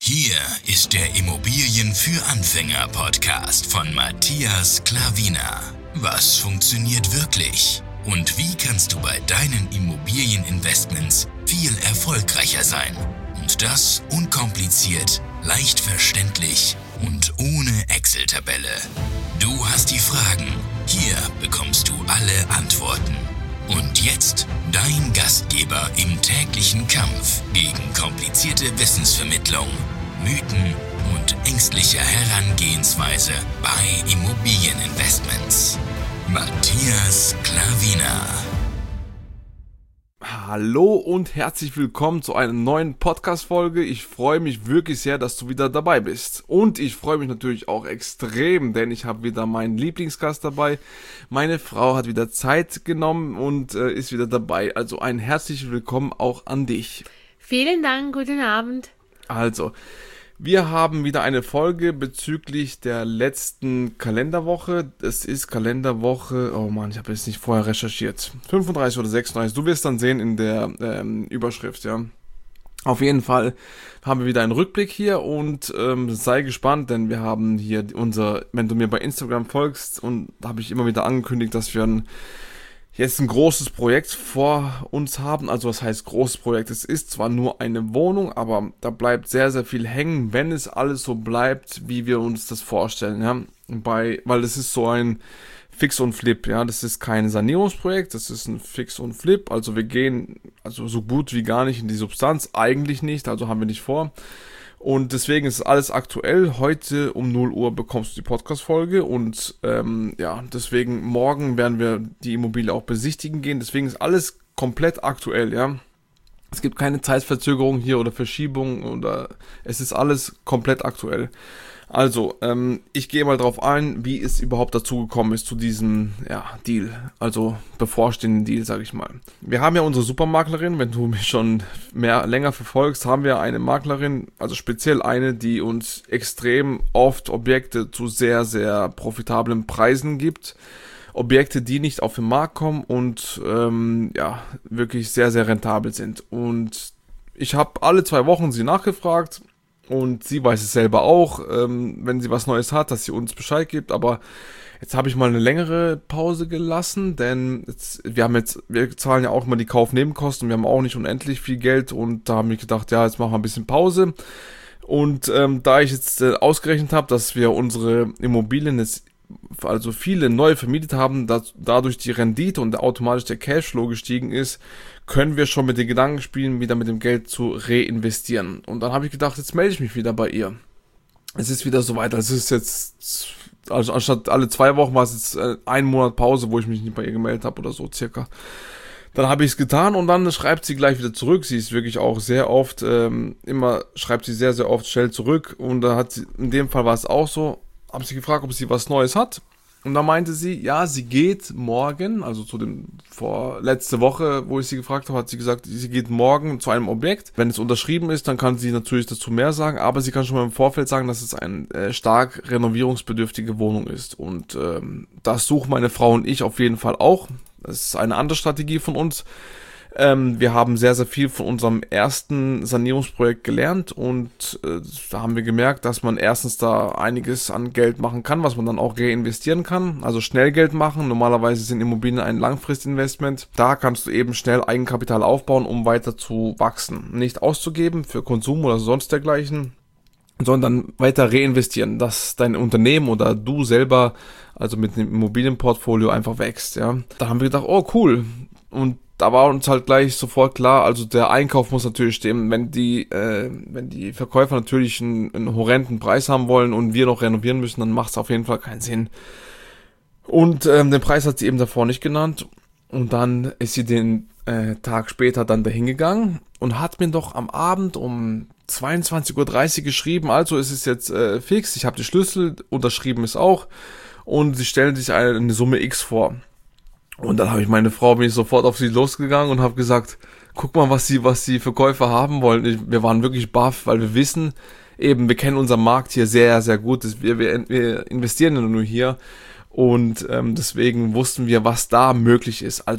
Hier ist der Immobilien für Anfänger Podcast von Matthias Klavina. Was funktioniert wirklich? Und wie kannst du bei deinen Immobilieninvestments viel erfolgreicher sein? Und das unkompliziert, leicht verständlich und ohne Excel-Tabelle. Du hast die Fragen, hier bekommst du alle Antworten. Und jetzt dein Gastgeber im täglichen Kampf gegen komplizierte Wissensvermittlung, Mythen und ängstliche Herangehensweise bei Immobilieninvestments. Matthias Klavina. Hallo und herzlich willkommen zu einer neuen Podcast-Folge. Ich freue mich wirklich sehr, dass du wieder dabei bist. Und ich freue mich natürlich auch extrem, denn ich habe wieder meinen Lieblingsgast dabei. Meine Frau hat wieder Zeit genommen und ist wieder dabei. Also ein herzliches Willkommen auch an dich. Vielen Dank, guten Abend. Also, wir haben wieder eine Folge bezüglich der letzten Kalenderwoche. Es ist Kalenderwoche, oh Mann, ich habe jetzt nicht vorher recherchiert. 35 oder 36, du wirst dann sehen in der Überschrift, ja. Auf jeden Fall haben wir wieder einen Rückblick hier und sei gespannt, denn wir haben hier wenn du mir bei Instagram folgst, und da habe ich immer wieder angekündigt, dass wir jetzt ein großes Projekt vor uns haben. Also was heißt großes Projekt? Es ist zwar nur eine Wohnung, aber da bleibt sehr, sehr viel hängen, wenn es alles so bleibt, wie wir uns das vorstellen. Ja? Weil es ist so ein Fix und Flip. Ja, das ist kein Sanierungsprojekt, das ist ein Fix und Flip. Also wir gehen so gut wie gar nicht in die Substanz. Eigentlich nicht, also haben wir nicht vor. Und deswegen ist alles aktuell. Heute um 0 Uhr bekommst du die Podcast-Folge und deswegen morgen werden wir die Immobilie auch besichtigen gehen. Deswegen ist alles komplett aktuell, ja. Es gibt keine Zeitverzögerung hier oder Verschiebung oder es ist alles komplett aktuell. Also, ich gehe mal drauf ein, wie es überhaupt dazu gekommen ist zu diesem Deal, also bevorstehenden Deal, sage ich mal. Wir haben ja unsere Supermaklerin, wenn du mich schon länger verfolgst, haben wir eine Maklerin, also speziell eine, die uns extrem oft Objekte zu sehr, sehr profitablen Preisen gibt. Objekte, die nicht auf den Markt kommen und wirklich sehr, sehr rentabel sind. Und ich habe alle 2 Wochen sie nachgefragt. Und sie weiß es selber auch, wenn sie was Neues hat, dass sie uns Bescheid gibt. Aber jetzt habe ich mal eine längere Pause gelassen, denn wir zahlen ja auch immer die Kaufnebenkosten. Wir haben auch nicht unendlich viel Geld und da habe ich gedacht, ja, jetzt machen wir ein bisschen Pause. Und da ich jetzt ausgerechnet habe, dass wir unsere Immobilien jetzt also viele neu vermietet haben, dadurch die Rendite und automatisch der Cashflow gestiegen ist, können wir schon mit den Gedanken spielen, wieder mit dem Geld zu reinvestieren. Und dann habe ich gedacht, jetzt melde ich mich wieder bei ihr. Es ist wieder soweit. Es ist jetzt, also anstatt alle 2 Wochen war es jetzt 1 Monat Pause, wo ich mich nicht bei ihr gemeldet habe oder so circa. Dann habe ich es getan und dann schreibt sie gleich wieder zurück. Sie ist wirklich auch sehr oft, schreibt sie sehr, sehr oft schnell zurück. Und da hat sie, in dem Fall war es auch so, habe sie gefragt, ob sie was Neues hat. Und da meinte sie, ja, sie geht morgen, also letzte Woche, wo ich sie gefragt habe, hat sie gesagt, sie geht morgen zu einem Objekt. Wenn es unterschrieben ist, dann kann sie natürlich dazu mehr sagen, aber sie kann schon mal im Vorfeld sagen, dass es eine stark renovierungsbedürftige Wohnung ist. Und das suchen meine Frau und ich auf jeden Fall auch. Das ist eine andere Strategie von uns. Wir haben sehr, sehr viel von unserem ersten Sanierungsprojekt gelernt und da haben wir gemerkt, dass man erstens da einiges an Geld machen kann, was man dann auch reinvestieren kann, also schnell Geld machen. Normalerweise sind Immobilien ein Langfristinvestment. Da kannst du eben schnell Eigenkapital aufbauen, um weiter zu wachsen. Nicht auszugeben für Konsum oder sonst dergleichen, sondern weiter reinvestieren, dass dein Unternehmen oder du selber, also mit dem Immobilienportfolio einfach wächst. Ja. Da haben wir gedacht, oh cool, und da war uns halt gleich sofort klar, also der Einkauf muss natürlich stimmen. Wenn die Verkäufer natürlich einen horrenden Preis haben wollen und wir noch renovieren müssen, dann macht es auf jeden Fall keinen Sinn. Und den Preis hat sie eben davor nicht genannt. Und dann ist sie den Tag später dann dahin gegangen und hat mir doch am Abend um 22:30 Uhr geschrieben, also ist es jetzt fix, ich habe die Schlüssel, unterschrieben ist auch. Und sie stellen sich eine Summe X vor. Und dann bin ich sofort auf sie losgegangen und habe gesagt, guck mal, was die Verkäufer haben wollen. Wir waren wirklich baff, weil wir wissen, wir kennen unseren Markt hier sehr, sehr gut. Wir investieren ja nur hier und deswegen wussten wir, was da möglich ist. Also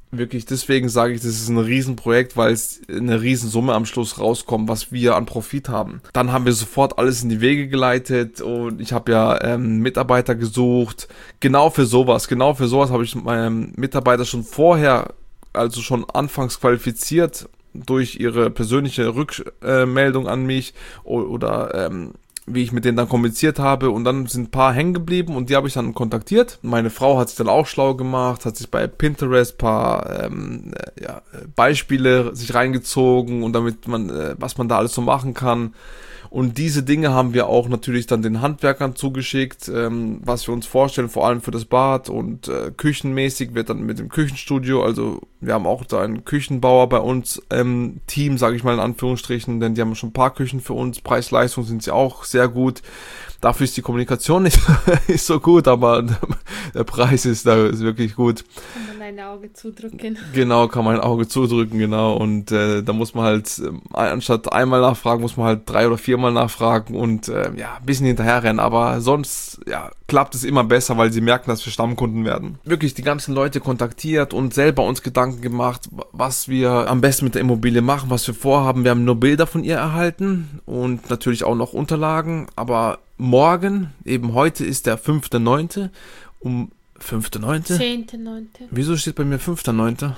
wirklich, deswegen sage ich, das ist ein Riesenprojekt, weil es eine Riesensumme am Schluss rauskommt, was wir an Profit haben. Dann haben wir sofort alles in die Wege geleitet und ich habe ja Mitarbeiter gesucht. Genau für sowas habe ich meinen Mitarbeiter schon vorher, also schon anfangs qualifiziert durch ihre persönliche Rückmeldung an mich oder wie ich mit denen dann kommuniziert habe, und dann sind ein paar hängen geblieben und die habe ich dann kontaktiert. Meine Frau hat sich dann auch schlau gemacht, hat sich bei Pinterest ein paar Beispiele sich reingezogen und damit man, was man da alles so machen kann. Und diese Dinge haben wir auch natürlich dann den Handwerkern zugeschickt, was wir uns vorstellen, vor allem für das Bad, und küchenmäßig wird dann mit dem Küchenstudio, also wir haben auch da einen Küchenbauer bei uns Team, sage ich mal in Anführungsstrichen, denn die haben schon ein paar Küchen für uns, Preis-Leistung sind sie auch sehr gut. Dafür ist die Kommunikation nicht so gut, aber der Preis ist wirklich gut. Kann man ein Auge zudrücken. Genau, kann man ein Auge zudrücken, genau. Und da muss man halt, anstatt einmal nachfragen, muss man halt 3 oder 4 Mal nachfragen und ein bisschen hinterherrennen. Aber sonst klappt es immer besser, weil sie merken, dass wir Stammkunden werden. Wirklich die ganzen Leute kontaktiert und selber uns Gedanken gemacht, was wir am besten mit der Immobilie machen, was wir vorhaben. Wir haben nur Bilder von ihr erhalten und natürlich auch noch Unterlagen, aber morgen, eben heute ist der 5.9. um 5.9.? 10.9. Wieso steht bei mir 5.9.?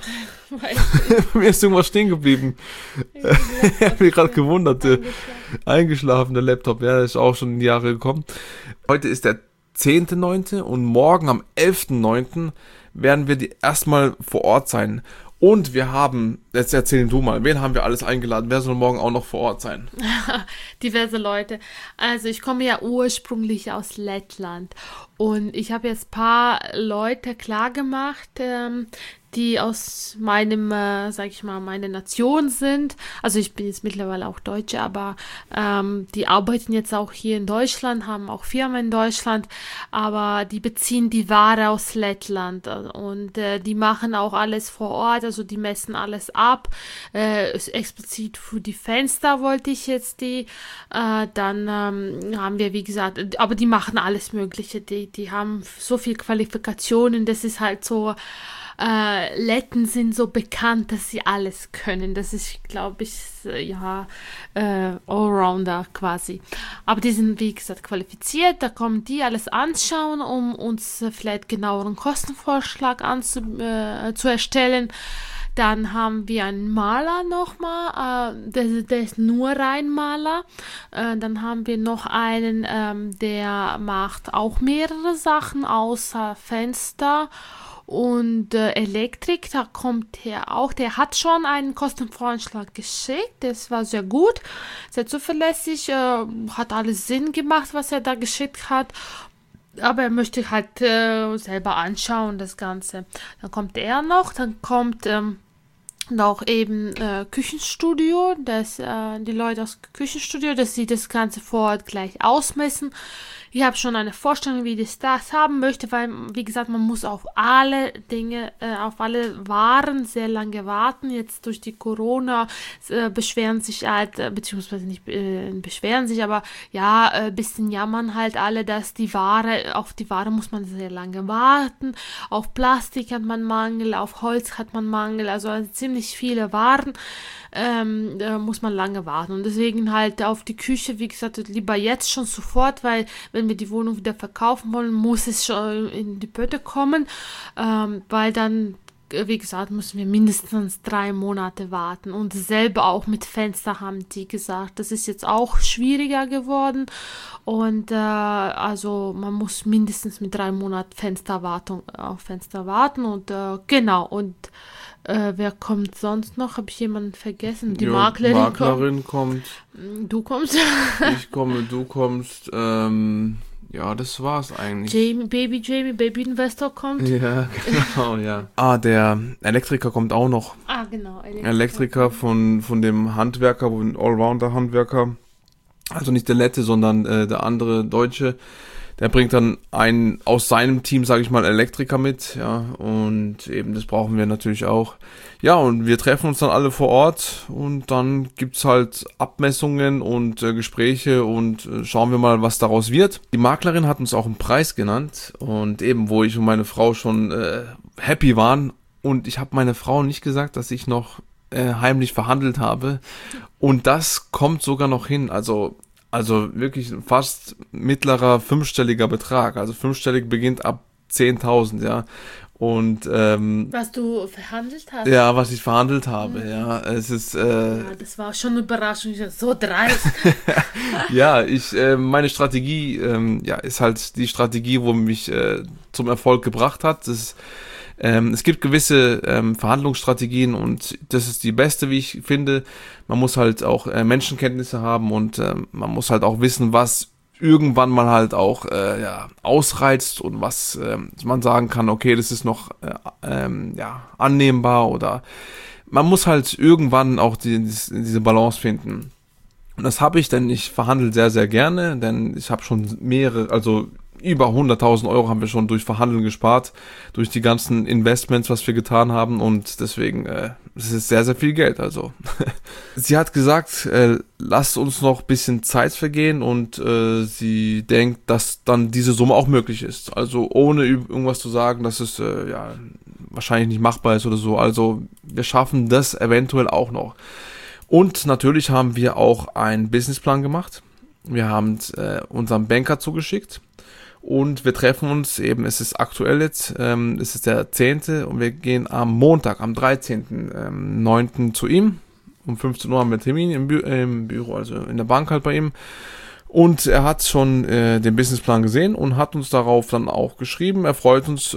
Mir ist irgendwas stehen geblieben. Ich habe mich gerade gewundert. Eingeschlafen, der Laptop, ja, ist auch schon in die Jahre gekommen. Heute ist der 10.9. und morgen am 11.9. werden wir erstmal vor Ort sein. Und wir haben, jetzt erzähl du mal, wen haben wir alles eingeladen? Wer soll morgen auch noch vor Ort sein? Diverse Leute. Also ich komme ja ursprünglich aus Lettland und ich habe jetzt ein paar Leute klar gemacht, die aus meinem, sag ich mal, meine Nation sind. Also ich bin jetzt mittlerweile auch Deutsche, aber die arbeiten jetzt auch hier in Deutschland, haben auch Firmen in Deutschland, aber die beziehen die Ware aus Lettland und die machen auch alles vor Ort, also die messen alles ab. Explizit für die Fenster wollte ich jetzt die. Dann haben wir, wie gesagt, aber die machen alles Mögliche. Die haben so viel Qualifikationen, das ist halt so. Letten sind so bekannt, dass sie alles können. Das ist, glaube ich, Allrounder quasi. Aber die sind, wie gesagt, qualifiziert. Da kommen die alles anschauen, um uns vielleicht genaueren Kostenvorschlag zu erstellen. Dann haben wir einen Maler nochmal, der ist nur rein Maler. Dann haben wir noch einen, der macht auch mehrere Sachen außer Fenster und Elektrik. Da kommt er auch. Der hat schon einen Kostenvoranschlag geschickt. Das war sehr gut, sehr zuverlässig, hat alles Sinn gemacht, was er da geschickt hat. Aber er möchte halt selber anschauen, das Ganze. Dann kommt er noch, dann kommt noch eben Küchenstudio, die Leute aus Küchenstudio, dass sie das Ganze vor Ort gleich ausmessen. Ich habe schon eine Vorstellung, wie ich das haben möchte, weil, wie gesagt, man muss auf alle Dinge, auf alle Waren sehr lange warten. Jetzt durch die Corona beschweren sich halt, beziehungsweise nicht beschweren sich, aber ein bisschen jammern halt alle, dass auf die Ware muss man sehr lange warten. Auf Plastik hat man Mangel, auf Holz hat man Mangel, also ziemlich viele Waren. Muss man lange warten und deswegen halt auf die Küche, wie gesagt, lieber jetzt schon sofort, weil wenn wir die Wohnung wieder verkaufen wollen, muss es schon in die Pötte kommen, weil dann, wie gesagt, müssen wir mindestens 3 Monate warten und selber auch mit Fenster haben die gesagt, das ist jetzt auch schwieriger geworden und also man muss mindestens mit 3 Monaten auf Fenster warten und genau und wer kommt sonst noch? Habe ich jemanden vergessen? Die Maklerin kommt. Du kommst. Ich komme, du kommst. Das war's eigentlich. Baby Investor kommt. Ja, genau, ja. Der Elektriker kommt auch noch. Genau. Elektriker von dem Handwerker, ein Allrounder-Handwerker. Also nicht der Lette, sondern der andere Deutsche. Der bringt dann einen aus seinem Team, sage ich mal, Elektriker mit, und eben das brauchen wir natürlich auch. Ja, und wir treffen uns dann alle vor Ort und dann gibt's halt Abmessungen und Gespräche und schauen wir mal, was daraus wird. Die Maklerin hat uns auch einen Preis genannt und eben, wo ich und meine Frau schon happy waren, und ich habe meiner Frau nicht gesagt, dass ich noch heimlich verhandelt habe. Und das kommt sogar noch hin. Also wirklich fast mittlerer fünfstelliger Betrag. Also fünfstellig beginnt ab 10.000, ja. Und Was du verhandelt hast? ja, was ich verhandelt habe, ja. Es ist Ja, das war schon eine Überraschung. Ich dachte, so dreist. ja, meine Strategie, ist halt die Strategie, wo mich zum Erfolg gebracht hat. Es gibt gewisse Verhandlungsstrategien und das ist die beste, wie ich finde. Man muss halt auch Menschenkenntnisse haben und man muss halt auch wissen, was irgendwann mal halt auch ausreizt und was man sagen kann, okay, das ist noch annehmbar, oder man muss halt irgendwann auch diese Balance finden. Und das habe ich, denn ich verhandle sehr, sehr gerne, denn ich habe schon über 100.000 Euro haben wir schon durch Verhandeln gespart, durch die ganzen Investments, was wir getan haben, und deswegen, es ist sehr, sehr viel Geld, also. Sie hat gesagt, lasst uns noch ein bisschen Zeit vergehen, und sie denkt, dass dann diese Summe auch möglich ist, also ohne irgendwas zu sagen, dass es wahrscheinlich nicht machbar ist oder so, also wir schaffen das eventuell auch noch. Und natürlich haben wir auch einen Businessplan gemacht, wir haben unseren Banker zugeschickt. Und wir treffen uns eben, es ist aktuell jetzt, es ist der 10. und wir gehen am Montag, am 13.9. zu ihm. Um 15 Uhr haben wir einen Termin im Büro, also in der Bank halt bei ihm. Und er hat schon den Businessplan gesehen und hat uns darauf dann auch geschrieben. Er freut uns,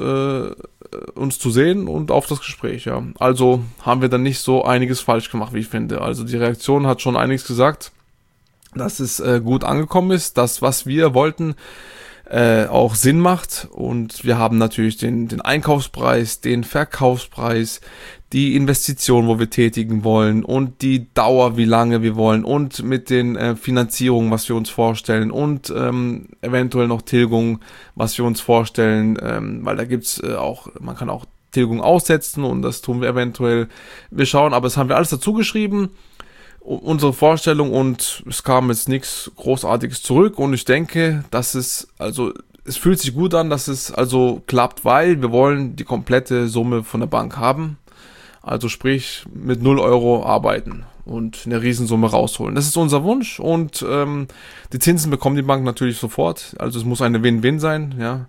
uns zu sehen und auf das Gespräch, ja. Also haben wir dann nicht so einiges falsch gemacht, wie ich finde. Also die Reaktion hat schon einiges gesagt, dass es gut angekommen ist, dass was wir wollten, auch Sinn macht, und wir haben natürlich den Einkaufspreis, den Verkaufspreis, die Investition, wo wir tätigen wollen, und die Dauer, wie lange wir wollen, und mit den Finanzierungen, was wir uns vorstellen, und eventuell noch Tilgung, was wir uns vorstellen, weil da gibt's man kann auch Tilgung aussetzen, und das tun wir eventuell. Wir schauen, aber das haben wir alles dazu geschrieben, unsere Vorstellung, und es kam jetzt nichts Großartiges zurück, und ich denke, dass es fühlt sich gut an, dass es also klappt, weil wir wollen die komplette Summe von der Bank haben, also sprich mit 0 Euro arbeiten und eine Riesensumme rausholen. Das ist unser Wunsch, und die Zinsen bekommt die Bank natürlich sofort, also es muss eine Win-Win sein, ja.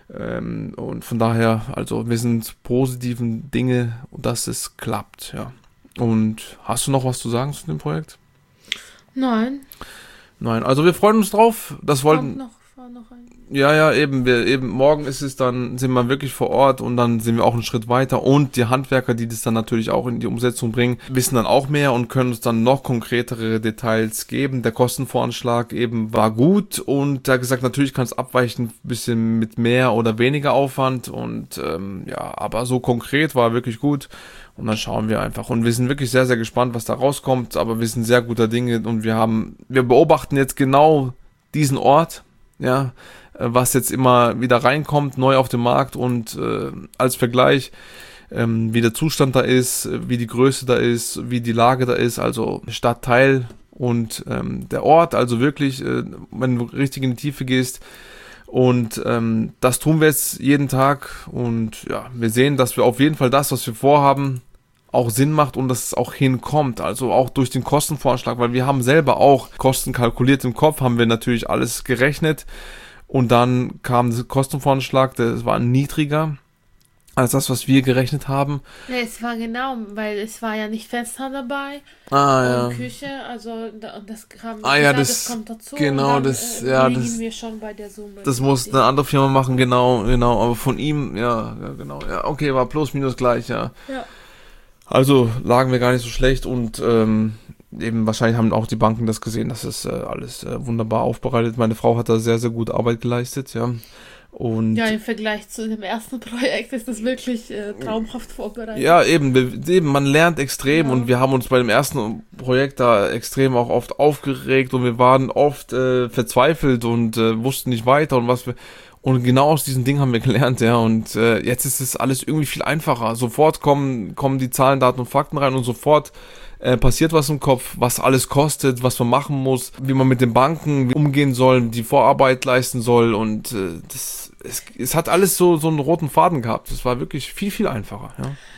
Und von daher, also wir sind positiven Dinge, dass es klappt, ja. Und hast du noch was zu sagen zu dem Projekt? Nein. Nein, also wir freuen uns drauf. War noch ein. Ja, eben morgen ist es dann, sind wir wirklich vor Ort, und dann sind wir auch einen Schritt weiter, und die Handwerker, die das dann natürlich auch in die Umsetzung bringen, wissen dann auch mehr und können uns dann noch konkretere Details geben. Der Kostenvoranschlag eben war gut, und er hat gesagt, natürlich kann es abweichen, ein bisschen mit mehr oder weniger Aufwand, und aber so konkret war er wirklich gut. Und dann schauen wir einfach. Und wir sind wirklich sehr, sehr gespannt, was da rauskommt. Aber wir sind sehr guter Dinge, und wir beobachten jetzt genau diesen Ort, ja, was jetzt immer wieder reinkommt, neu auf den Markt, und als Vergleich, wie der Zustand da ist, wie die Größe da ist, wie die Lage da ist, also Stadtteil und der Ort, also wirklich, wenn du richtig in die Tiefe gehst. Und das tun wir jetzt jeden Tag, und ja, wir sehen, dass wir auf jeden Fall das, was wir vorhaben, auch Sinn macht und dass es auch hinkommt, also auch durch den Kostenvoranschlag, weil wir haben selber auch Kosten kalkuliert im Kopf, haben wir natürlich alles gerechnet, und dann kam der Kostenvoranschlag, das war niedriger als das, was wir gerechnet haben. Ja, es war genau, weil es war ja nicht Fenster dabei und Küche, also das kam, das kommt dazu. Genau, und dann, liegen wir schon bei der Summe. Das musste eine andere Firma machen, genau, aber von ihm, genau, okay, war plus minus gleich, ja. Also lagen wir gar nicht so schlecht, und eben wahrscheinlich haben auch die Banken das gesehen, dass es alles wunderbar aufbereitet. Meine Frau hat da sehr, sehr gute Arbeit geleistet, ja. Und ja, im Vergleich zu dem ersten Projekt ist das wirklich traumhaft vorbereitet. Ja, eben, man lernt extrem, und wir haben uns bei dem ersten Projekt da extrem auch oft aufgeregt, und wir waren oft verzweifelt und wussten nicht weiter, und genau aus diesen Dingen haben wir gelernt, ja, und jetzt ist es alles irgendwie viel einfacher. Sofort kommen die Zahlen, Daten und Fakten rein, und sofort passiert was im Kopf, was alles kostet, was man machen muss, wie man mit den Banken umgehen soll, die Vorarbeit leisten soll, und es hat alles so einen roten Faden gehabt. Es war wirklich viel, viel einfacher, ja.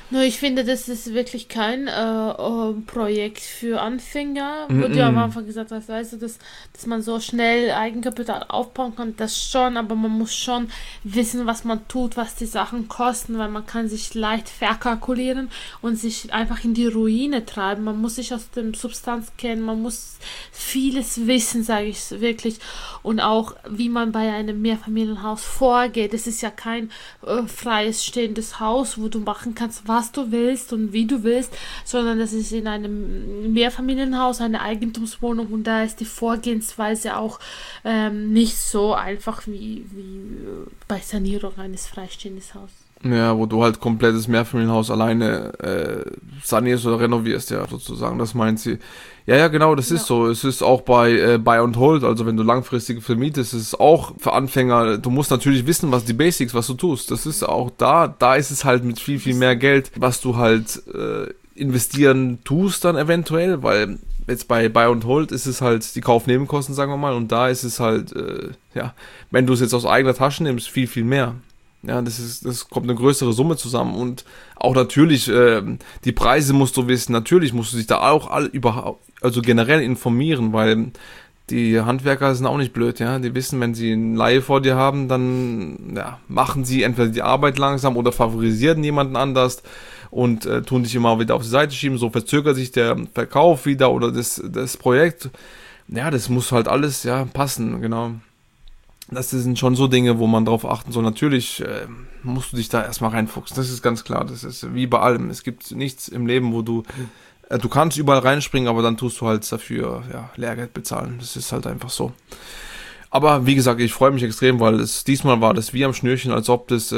Nur ich finde, das ist wirklich kein Projekt für Anfänger, wo du am Anfang gesagt hast, weißt du, dass man so schnell Eigenkapital aufbauen kann, das schon, aber man muss schon wissen, was man tut, was die Sachen kosten, weil man kann sich leicht verkalkulieren und sich einfach in die Ruine treiben. Man muss sich aus dem Substanz kennen, man muss vieles wissen, sage ich wirklich, und auch, wie man bei einem Mehrfamilienhaus vorgeht. Es ist ja kein freies stehendes Haus, wo du machen kannst, was du willst und wie du willst, sondern das ist in einem Mehrfamilienhaus eine Eigentumswohnung und da ist die Vorgehensweise auch nicht so einfach wie bei Sanierung eines freistehenden Hauses. Ja, wo du halt komplettes Mehrfamilienhaus alleine sanierst oder renovierst, ja, sozusagen, das meint sie. Ja, genau, das ist so. Es ist auch bei Buy and Hold, also wenn du langfristig vermietest, ist es auch für Anfänger, du musst natürlich wissen, was die Basics, was du tust. Das ist auch da ist es halt mit viel, viel mehr Geld, was du halt investieren tust dann eventuell, weil jetzt bei Buy and Hold ist es halt die Kaufnebenkosten, sagen wir mal, und da ist es halt, wenn du es jetzt aus eigener Tasche nimmst, viel, viel mehr. Ja, das kommt eine größere Summe zusammen und auch natürlich, die Preise musst du wissen, natürlich musst du dich da auch also generell informieren, weil die Handwerker sind auch nicht blöd, ja, die wissen, wenn sie eine Leihe vor dir haben, dann machen sie entweder die Arbeit langsam oder favorisieren jemanden anders und tun dich immer wieder auf die Seite schieben, so verzögert sich der Verkauf wieder oder das Projekt, ja, das muss halt alles, passen, genau. Das sind schon so Dinge, wo man drauf achten soll. Natürlich musst du dich da erstmal reinfuchsen. Das ist ganz klar. Das ist wie bei allem. Es gibt nichts im Leben, wo du kannst überall reinspringen, aber dann tust du halt dafür Lehrgeld bezahlen. Das ist halt einfach so. Aber wie gesagt, ich freue mich extrem, weil diesmal war das wie am Schnürchen, als ob das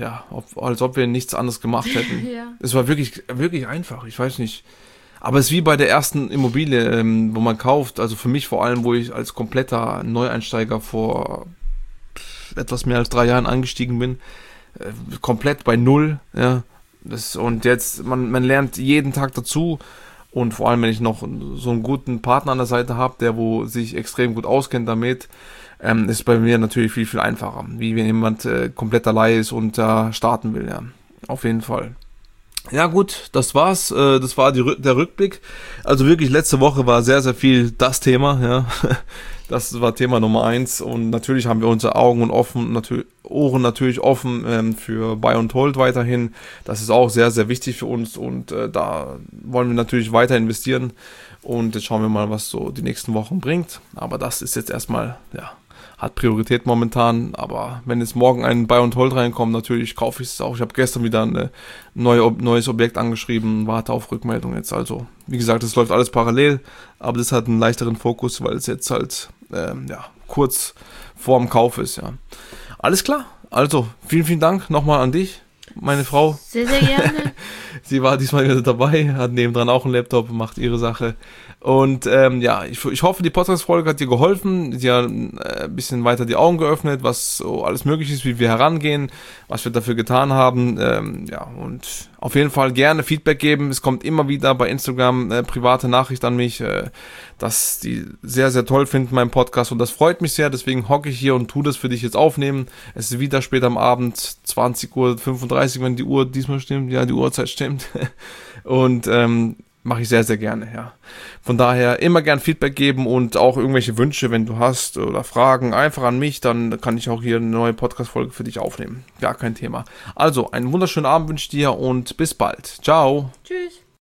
als ob wir nichts anderes gemacht hätten. Ja. Es war wirklich wirklich einfach. Ich weiß nicht. Aber es ist wie bei der ersten Immobilie, wo man kauft. Also für mich vor allem, wo ich als kompletter Neueinsteiger vor etwas mehr als 3 Jahren eingestiegen bin, komplett bei Null, ja, und jetzt, man lernt jeden Tag dazu und vor allem, wenn ich noch so einen guten Partner an der Seite habe, der wo sich extrem gut auskennt damit, ist bei mir natürlich viel, viel einfacher, wie wenn jemand komplett allein ist und da starten will, ja, auf jeden Fall. Ja gut, das war's. Das war der Rückblick. Also wirklich, letzte Woche war sehr, sehr viel das Thema. Ja, das war Thema Nummer 1. Und natürlich haben wir unsere Augen und Ohren natürlich offen für Buy and Hold weiterhin. Das ist auch sehr, sehr wichtig für uns. Und da wollen wir natürlich weiter investieren. Und jetzt schauen wir mal, was so die nächsten Wochen bringt. Aber das ist jetzt erstmal, hat Priorität momentan, aber wenn jetzt morgen ein Buy and Hold reinkommt, natürlich kaufe ich es auch. Ich habe gestern wieder ein neues Objekt angeschrieben, warte auf Rückmeldung jetzt. Also, wie gesagt, das läuft alles parallel, aber das hat einen leichteren Fokus, weil es jetzt halt kurz vorm Kauf ist. Ja. Alles klar, also vielen, vielen Dank nochmal an dich, meine Frau. Sehr, sehr gerne. Sie war diesmal wieder dabei, hat nebendran auch einen Laptop, macht ihre Sache. Und ich hoffe, die Podcast-Folge hat dir geholfen, dir ein bisschen weiter die Augen geöffnet, was so alles möglich ist, wie wir herangehen, was wir dafür getan haben. Und auf jeden Fall gerne Feedback geben. Es kommt immer wieder bei Instagram private Nachricht an mich, dass die sehr, sehr toll finden, meinen Podcast. Und das freut mich sehr, deswegen hocke ich hier und tue das für dich jetzt aufnehmen. Es ist wieder später am Abend, 20:35 Uhr, wenn die Uhr diesmal stimmt. Ja, die Uhrzeit stimmt. Und mache ich sehr, sehr gerne, ja. Von daher immer gern Feedback geben und auch irgendwelche Wünsche, wenn du hast oder Fragen, einfach an mich, dann kann ich auch hier eine neue Podcast-Folge für dich aufnehmen. Gar kein Thema. Also, einen wunderschönen Abend wünsche ich dir und bis bald. Ciao. Tschüss.